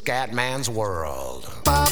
Scatman's World.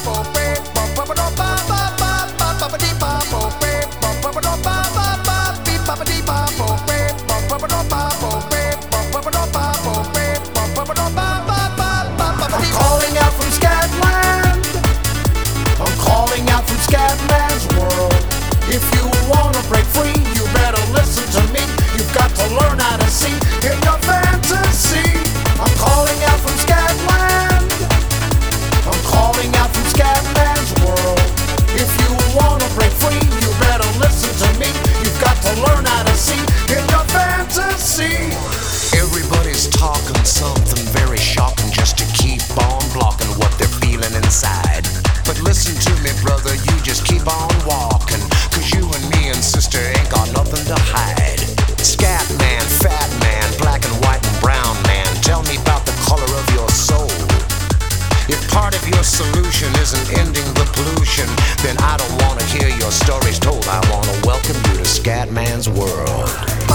I'm calling out from Scatland. I'm calling out from Scatman's World. If you wanna break free, you better listen to me. You've got to learn how to see in your fantasy. I'm calling out from Scatland. I'm calling out from Scatman's World. If you wanna break free, you better listen to me. You've got to learn how to see in your fantasy. Everybody's talking something very shocking just to keep on blocking what they're feeling inside. But listen to me, brother, you just keep on walking, 'cause you and me and sister ain't got nothing to hide. Scat man, fat man, black and white and brown man, tell me about the color of your soul. If part of your solution isn't ending the pollution, then I don't want to hear your stories told. I want to welcome you to Scatman's World.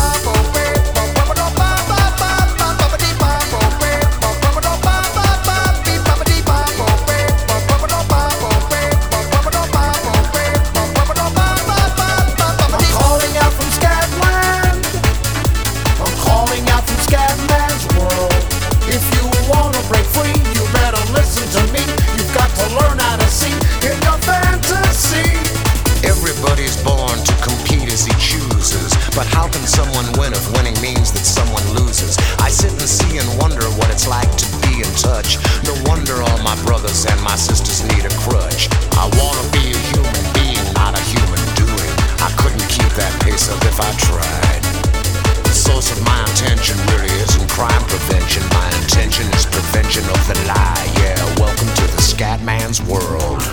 Everybody's born to compete as he chooses, but how can someone win if winning means that someone loses? I sit and see and wonder what it's like to be in touch. No wonder all my brothers and my sisters need a crutch. I wanna be a human being, not a human doing. I couldn't keep that pace up if I tried. The source of my intention really isn't crime prevention. My intention is prevention of the lie. Yeah, welcome to the Scatman's World.